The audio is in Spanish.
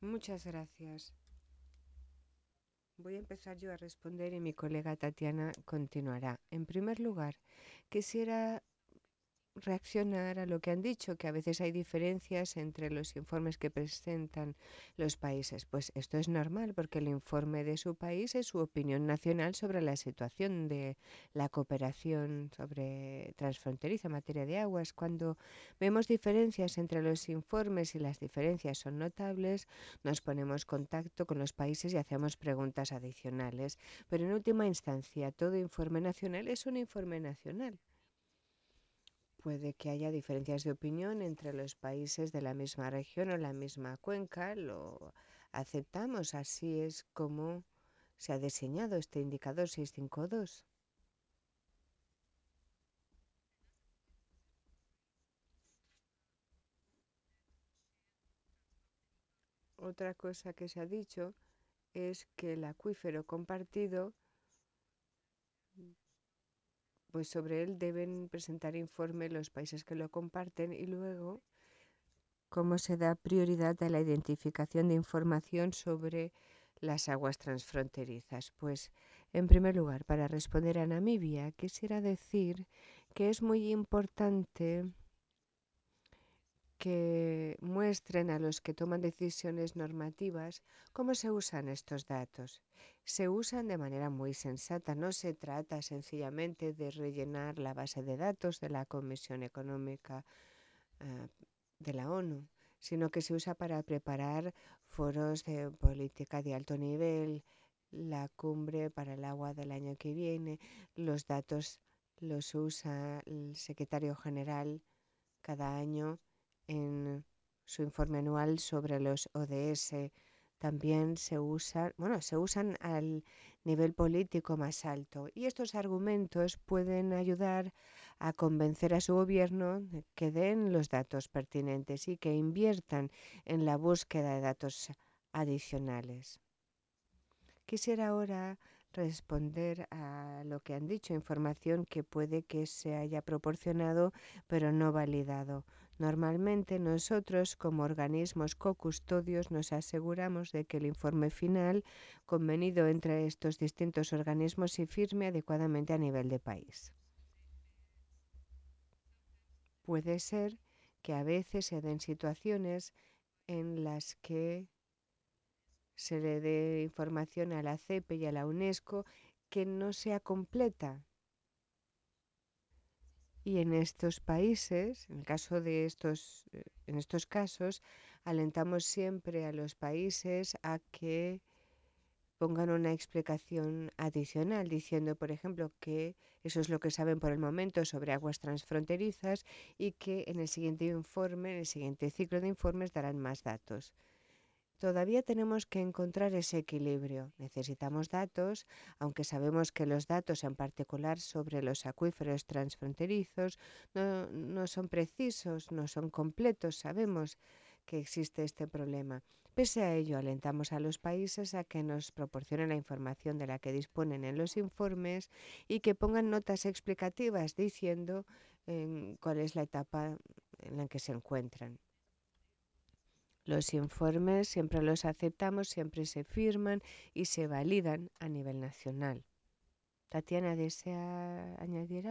Muchas gracias. Voy a empezar yo a responder y mi colega Tatiana continuará. En primer lugar, quisiera reaccionar a lo que han dicho, que a veces hay diferencias entre los informes que presentan los países. Pues esto es normal porque el informe de su país es su opinión nacional sobre la situación de la cooperación sobre transfronteriza en materia de aguas. Cuando vemos diferencias entre los informes y las diferencias son notables, nos ponemos en contacto con los países y hacemos preguntas adicionales. Pero en última instancia, todo informe nacional es un informe nacional. Puede que haya diferencias de opinión entre los países de la misma región o la misma cuenca, lo aceptamos, así es como se ha diseñado este indicador 652. Otra cosa que se ha dicho es que el acuífero compartido, pues sobre él deben presentar informe los países que lo comparten y luego cómo se da prioridad a la identificación de información sobre las aguas transfronterizas. Pues, en primer lugar, para responder a Namibia, quisiera decir que es muy importante que muestren a los que toman decisiones normativas cómo se usan estos datos. Se usan de manera muy sensata, no se trata sencillamente de rellenar la base de datos de la Comisión Económica eh, de la ONU, sino que se usa para preparar foros de política de alto nivel, la cumbre para el agua del año que viene. Los datos los usa el secretario general cada año en su informe anual sobre los ODS. También se usan al nivel político más alto y estos argumentos pueden ayudar a convencer a su gobierno de que den los datos pertinentes y que inviertan en la búsqueda de datos adicionales. Quisiera ahora responder a lo que han dicho, información que puede que se haya proporcionado pero no validado. Normalmente nosotros, como organismos cocustodios, nos aseguramos de que el informe final convenido entre estos distintos organismos se firme adecuadamente a nivel de país. Puede ser que a veces se den situaciones en las que se le dé información a la CEPE y a la UNESCO que no sea completa. Y en estos países, en el caso de en estos casos, alentamos siempre a los países a que pongan una explicación adicional, diciendo, por ejemplo, que eso es lo que saben por el momento sobre aguas transfronterizas y que en el siguiente informe, en el siguiente ciclo de informes, darán más datos. Todavía tenemos que encontrar ese equilibrio. Necesitamos datos, aunque sabemos que los datos en particular sobre los acuíferos transfronterizos no son precisos, no son completos. Sabemos que existe este problema. Pese a ello, alentamos a los países a que nos proporcionen la información de la que disponen en los informes y que pongan notas explicativas diciendo cuál es la etapa en la que se encuentran. Los informes siempre los aceptamos, siempre se firman y se validan a nivel nacional. Tatiana, ¿desea añadir algo?